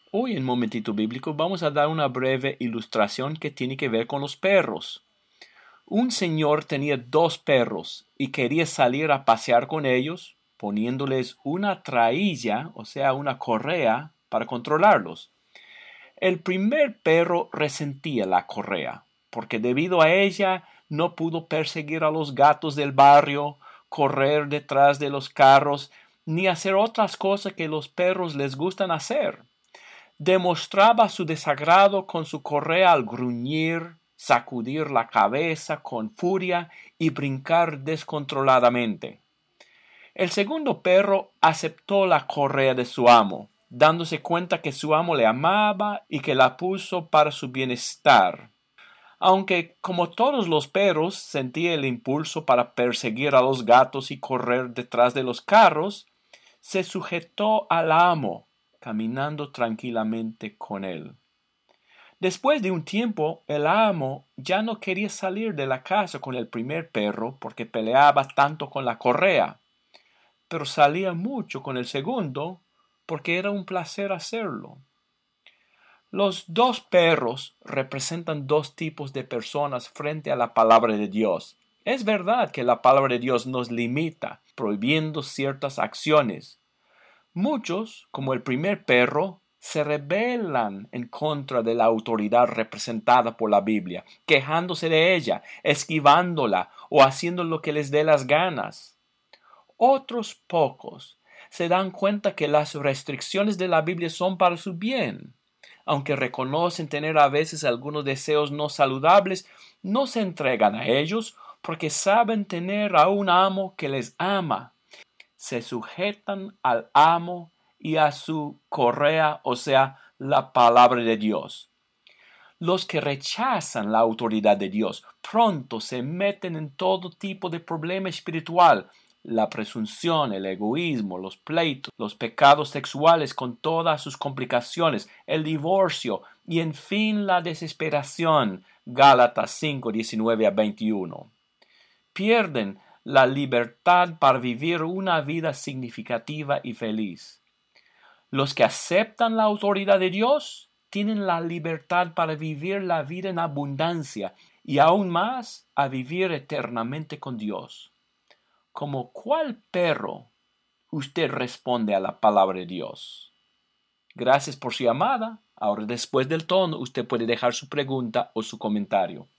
Hoy en Momentito Bíblico vamos a dar una breve ilustración que tiene que ver con los perros. Un señor tenía 2 perros y quería salir a pasear con ellos, poniéndoles una trailla, o sea, una correa, para controlarlos. El primer perro resentía la correa, porque debido a ella no pudo perseguir a los gatos del barrio, correr detrás de los carros, ni hacer otras cosas que los perros les gustan hacer. Demostraba su desagrado con su correa al gruñir, sacudir la cabeza con furia y brincar descontroladamente. El segundo perro aceptó la correa de su amo, dándose cuenta que su amo le amaba y que la puso para su bienestar. Aunque, como todos los perros, sentía el impulso para perseguir a los gatos y correr detrás de los carros, se sujetó al amo, caminando tranquilamente con él. Después de un tiempo, el amo ya no quería salir de la casa con el primer perro porque peleaba tanto con la correa, pero salía mucho con el segundo porque era un placer hacerlo. Los 2 perros representan 2 tipos de personas frente a la palabra de Dios. Es verdad que la palabra de Dios nos limita, prohibiendo ciertas acciones. Muchos, como el primer perro, se rebelan en contra de la autoridad representada por la Biblia, quejándose de ella, esquivándola o haciendo lo que les dé las ganas. Otros pocos se dan cuenta que las restricciones de la Biblia son para su bien. Aunque reconocen tener a veces algunos deseos no saludables, no se entregan a ellos porque saben tener a un amo que les ama. Se sujetan al amo y a su correa, o sea, la palabra de Dios. Los que rechazan la autoridad de Dios pronto se meten en todo tipo de problema espiritual, la presunción, el egoísmo, los pleitos, los pecados sexuales con todas sus complicaciones, el divorcio y en fin la desesperación. Gálatas 5, 19 a 21. Pierden la libertad para vivir una vida significativa y feliz. Los que aceptan la autoridad de Dios tienen la libertad para vivir la vida en abundancia y aún más a vivir eternamente con Dios. ¿Como cuál perro usted responde a la palabra de Dios? Gracias por su llamada. Ahora, después del tono, usted puede dejar su pregunta o su comentario.